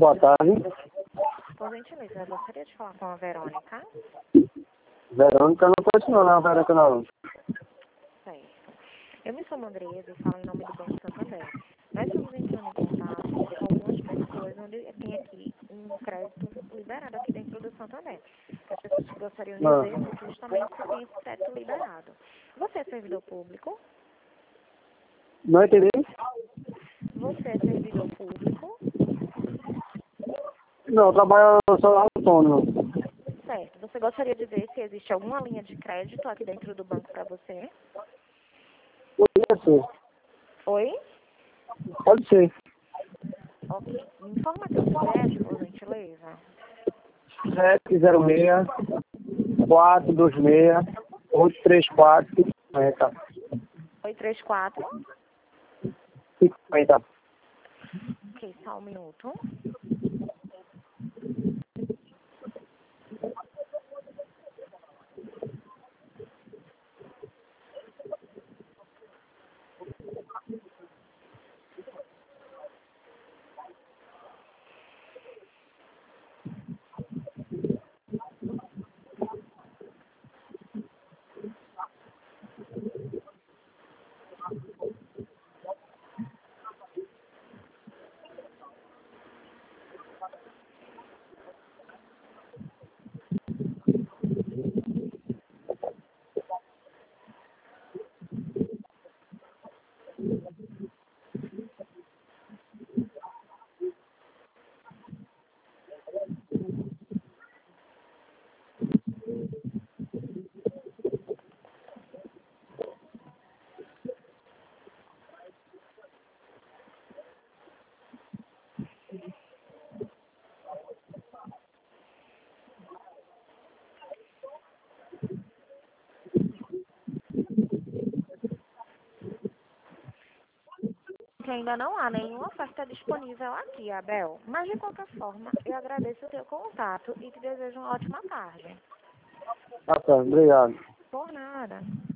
Boa tarde. Por gentileza, eu gostaria de falar com a Verônica. Verônica não pode não, não, Verônica não. Certo. Eu me chamo Andresa e falo em nome do Banco Santander. Nós estamos entrando em contato com algumas pessoas onde tem aqui um crédito liberado aqui dentro do Santander. As pessoas que gostariam de ver justamente se tem esse crédito liberado. Você é servidor público? Não entendi? Você é servidor público? Não, eu trabalho só autônomo. Certo. Você gostaria de ver se existe alguma linha de crédito aqui dentro do banco para você? Pode ser. Oi? Pode ser. Ok. Me informa seu CPF, por gentileza. 706 426 834 50. 834. 50. Ok, só um minuto. Que ainda não há nenhuma oferta disponível aqui, Abel. Mas, de qualquer forma, eu agradeço o teu contato e te desejo uma ótima tarde. Tá certo, obrigado. Por nada.